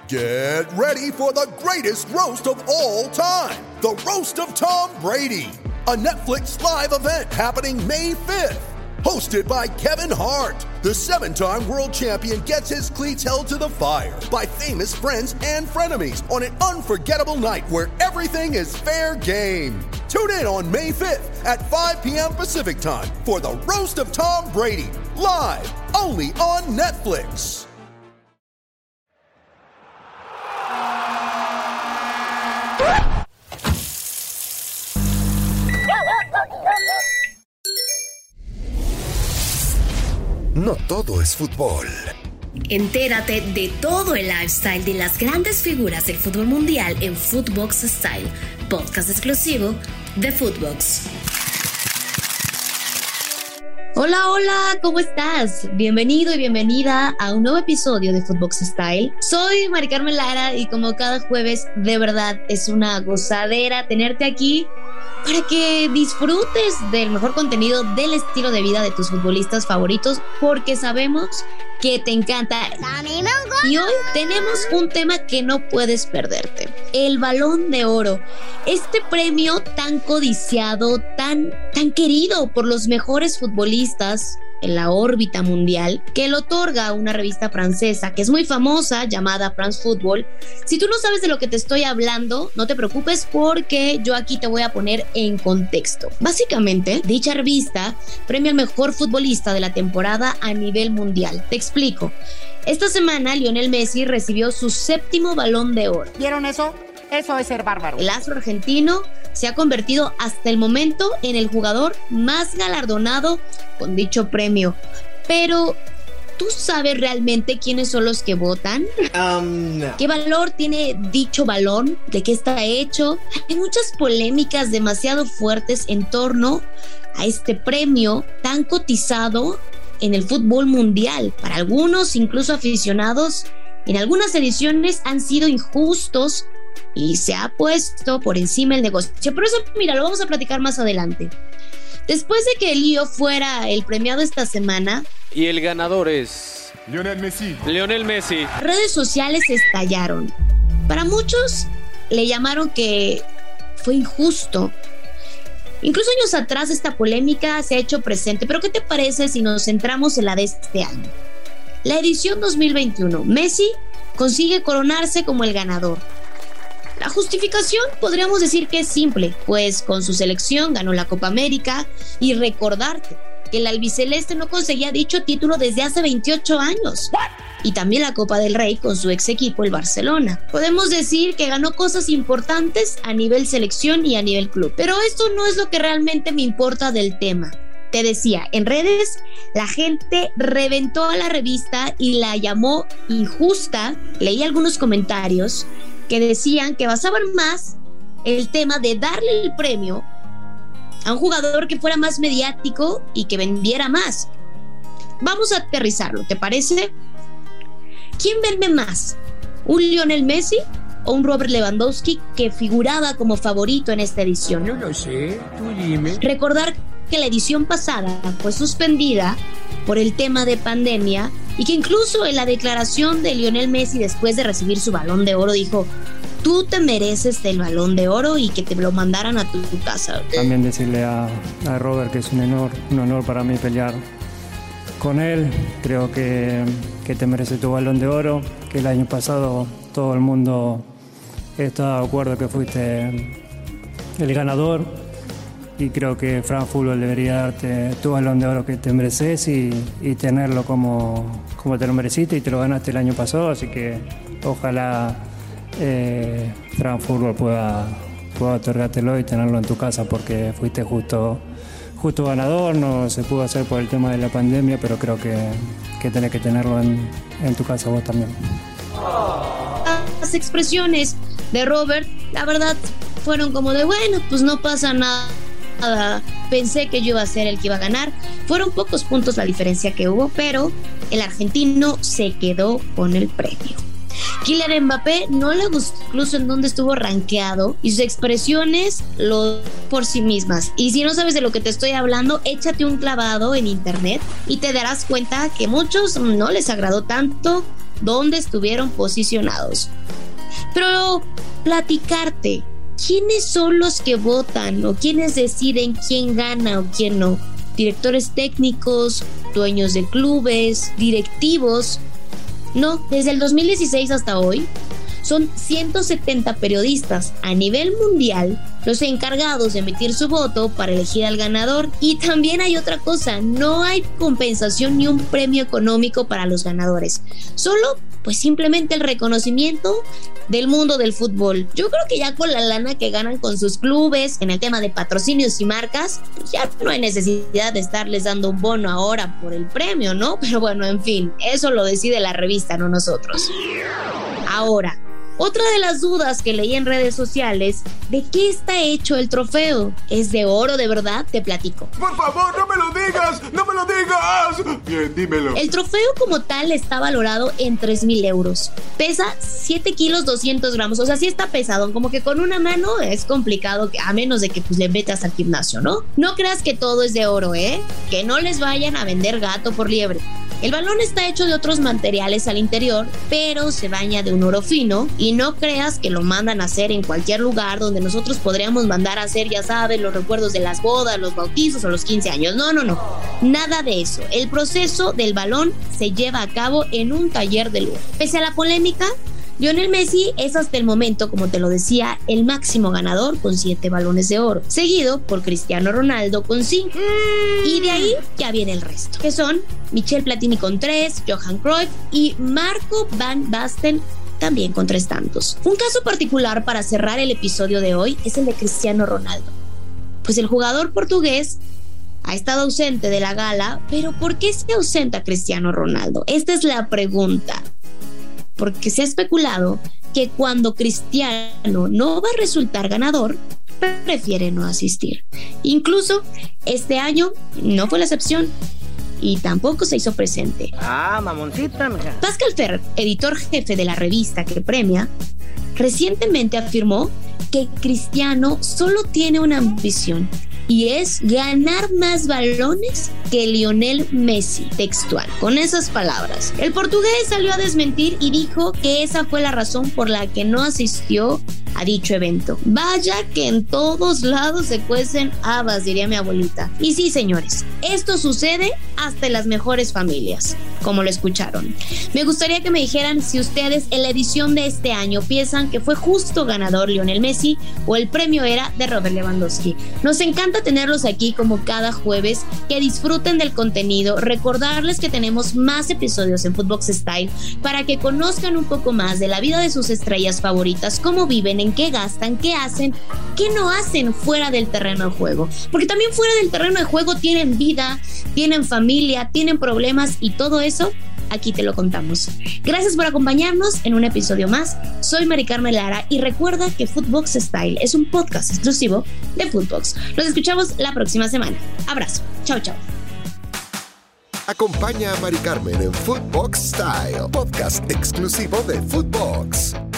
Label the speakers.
Speaker 1: Get ready for the greatest roast of all time, the Roast of Tom Brady, a Netflix live event happening May 5th. Hosted by Kevin Hart, the 7-time world champion gets his cleats held to the fire by famous friends and frenemies on an unforgettable night where everything is fair game. Tune in on May 5th at 5 p.m. Pacific time for the Roast of Tom Brady, live only on Netflix.
Speaker 2: No todo es fútbol.
Speaker 3: Entérate de todo el lifestyle de las grandes figuras del fútbol mundial en Footbox Style, podcast exclusivo de Footbox. Hola, hola, ¿cómo estás? Bienvenido y bienvenida a un nuevo episodio de Footbox Style. Soy Mari Carmen Lara y como cada jueves, de verdad es una gozadera tenerte aquí para que disfrutes del mejor contenido del estilo de vida de tus futbolistas favoritos, porque sabemos que te encanta. Y hoy tenemos un tema que no puedes perderte: el Balón de Oro. Este premio tan codiciado, tan querido por los mejores futbolistas en la órbita mundial, que lo otorga una revista francesa que es muy famosa, llamada France Football. Si tú no sabes de lo que te estoy hablando, no te preocupes, porque yo aquí te voy a poner en contexto. Básicamente, dicha revista premia al mejor futbolista de la temporada a nivel mundial. Te explico. Esta semana, Lionel Messi recibió su 7º Balón de Oro.
Speaker 4: ¿Vieron eso? Eso es ser bárbaro.
Speaker 3: El astro argentino se ha convertido hasta el momento en el jugador más galardonado con dicho premio. Pero, ¿tú sabes realmente quiénes son los que votan?
Speaker 4: No.
Speaker 3: ¿Qué valor tiene dicho balón? ¿De qué está hecho? Hay muchas polémicas demasiado fuertes en torno a este premio tan cotizado en el fútbol mundial. Para algunos, incluso aficionados, en algunas ediciones han sido injustos y se ha puesto por encima el negocio. Pero eso, mira, lo vamos a platicar más adelante. Después de que Leo fuera el premiado esta semana,
Speaker 5: y el ganador es
Speaker 6: Lionel Messi.
Speaker 3: Redes sociales estallaron. Para muchos le llamaron que fue injusto. Incluso años atrás esta polémica se ha hecho presente. Pero ¿qué te parece si nos centramos en la de este año? La edición 2021, Messi consigue coronarse como el ganador. La justificación podríamos decir que es simple, pues con su selección ganó la Copa América, y recordarte que el albiceleste no conseguía dicho título desde hace 28 años. Y también la Copa del Rey con su ex equipo, el Barcelona. Podemos decir que ganó cosas importantes a nivel selección y a nivel club. Pero esto no es lo que realmente me importa del tema. Te decía, en redes la gente reventó a la revista y la llamó injusta. Leí algunos comentarios que decían que basaban más el tema de darle el premio a un jugador que fuera más mediático y que vendiera más. Vamos a aterrizarlo, ¿te parece? ¿Quién vende más? ¿Un Lionel Messi o un Robert Lewandowski, que figuraba como favorito en esta edición?
Speaker 4: No lo sé, tú dime.
Speaker 3: Recordar que la edición pasada fue suspendida por el tema de pandemia, y que incluso en la declaración de Lionel Messi después de recibir su Balón de Oro dijo: tú te mereces el Balón de Oro, y que te lo mandaran a tu casa.
Speaker 7: También decirle a Robert que es un honor para mí pelear con él. Creo que te merece tu Balón de Oro, que el año pasado todo el mundo está de acuerdo que fuiste el ganador. Y creo que France Football debería darte tu Balón de Oro que te mereces y tenerlo como te lo mereciste y te lo ganaste el año pasado. Así que ojalá France Football pueda otorgártelo y tenerlo en tu casa, porque fuiste justo ganador. No se pudo hacer por el tema de la pandemia, pero creo que tenés que tenerlo en tu casa vos también.
Speaker 3: Las expresiones de Robert, la verdad, fueron como de bueno, pues no pasa nada. Pensé que yo iba a ser el que iba a ganar. Fueron pocos puntos la diferencia que hubo, pero el argentino se quedó con el premio. Kylian Mbappé no le gustó incluso en donde estuvo rankeado, y sus expresiones lo por sí mismas. Y si no sabes de lo que te estoy hablando, échate un clavado en internet y te darás cuenta que muchos no les agradó tanto dónde estuvieron posicionados. Pero platicarte, ¿quiénes son los que votan o quiénes deciden quién gana o quién no? Directores técnicos, dueños de clubes, directivos. No, desde el 2016 hasta hoy, son 170 periodistas a nivel mundial los encargados de emitir su voto para elegir al ganador. Y también hay otra cosa, no hay compensación ni un premio económico para los ganadores. Solo, pues simplemente el reconocimiento del mundo del fútbol. Yo creo que ya con la lana que ganan con sus clubes, en el tema de patrocinios y marcas, pues ya no hay necesidad de estarles dando un bono ahora por el premio, ¿no? Pero bueno, en fin, eso lo decide la revista, no nosotros. Ahora, otra de las dudas que leí en redes sociales, ¿de qué está hecho el trofeo? ¿Es de oro de verdad? Te platico.
Speaker 6: Por favor, no me lo digas, no me lo digas. Bien, dímelo.
Speaker 3: El trofeo como tal está valorado en 3,000 euros. Pesa 7 kilos 200 gramos, o sea, sí está pesado, como que con una mano es complicado, a menos de que pues le metas al gimnasio, ¿no? No creas que todo es de oro, que no les vayan a vender gato por liebre. El balón está hecho de otros materiales al interior, pero se baña de un oro fino y no creas que lo mandan a hacer en cualquier lugar donde nosotros podríamos mandar a hacer, ya sabes, los recuerdos de las bodas, los bautizos o los 15 años. No. Nada de eso. El proceso del balón se lleva a cabo en un taller de lujo. Pese a la polémica, Lionel Messi es hasta el momento, como te lo decía, el máximo ganador con 7 balones de oro, seguido por Cristiano Ronaldo con 5. Y de ahí ya viene el resto, que son Michel Platini con 3, Johan Cruyff y Marco van Basten también con 3 tantos. Un caso particular para cerrar el episodio de hoy es el de Cristiano Ronaldo. Pues el jugador portugués ha estado ausente de la gala, pero ¿por qué se ausenta Cristiano Ronaldo? Esta es la pregunta. Porque se ha especulado que cuando Cristiano no va a resultar ganador, prefiere no asistir. Incluso este año no fue la excepción y tampoco se hizo presente.
Speaker 4: Mamoncita, mija.
Speaker 3: Pascal Ferrer, editor jefe de la revista que premia, recientemente afirmó que Cristiano solo tiene una ambición y es ganar más balones que Lionel Messi, textual, con esas palabras. El portugués salió a desmentir y dijo que esa fue la razón por la que no asistió a dicho evento. Vaya que en todos lados se cuecen habas, diría mi abuelita. Y sí, señores, esto sucede hasta en las mejores familias, como lo escucharon. Me gustaría que me dijeran si ustedes en la edición de este año piensan que fue justo ganador Lionel Messi o el premio era de Robert Lewandowski. Nos encanta tenerlos aquí como cada jueves, que disfruten del contenido, recordarles que tenemos más episodios en Footbox Style para que conozcan un poco más de la vida de sus estrellas favoritas, cómo viven, en qué gastan, qué hacen, qué no hacen fuera del terreno de juego, porque también fuera del terreno de juego tienen vida, tienen familia, tienen problemas y todo eso aquí te lo contamos. Gracias por acompañarnos en un episodio más. Soy Mari Carmen Lara y recuerda que Footbox Style es un podcast exclusivo de Footbox. Nos escuchamos la próxima semana. Abrazo. Chao.
Speaker 2: Acompaña a Mari Carmen en Footbox Style, podcast exclusivo de Footbox.